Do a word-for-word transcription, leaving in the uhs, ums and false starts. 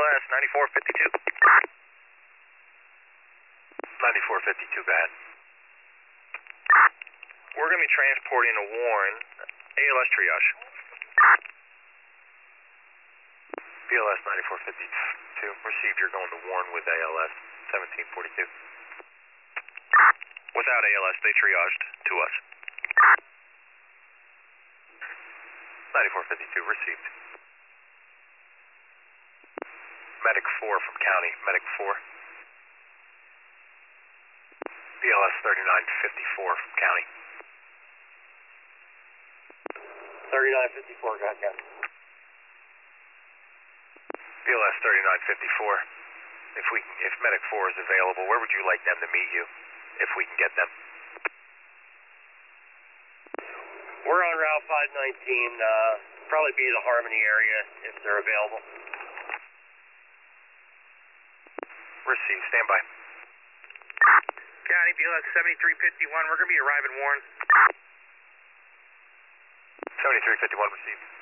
S ninety-four fifty-two. ninety-four fifty-two, go ahead. We're going to be transporting a Warren, A L S triage. B L S ninety-four fifty-two, received, you're going to Warren with A L S seventeen forty-two. Without A L S, they triaged to us. ninety-four fifty-two, received. Medic four from county, Medic four. B L S thirty-nine fifty-four from county. thirty-nine fifty-four, got county. B L S thirty-nine fifty-four. If we can, if Medic four is available, where would you like them to meet you? If we can get them. We're on Route five nineteen, uh, probably be the Harmony area if they're available. Receive, stand by. County, B L S seventy-three fifty-one, we're going to be arriving Warren. seventy-three fifty-one, received.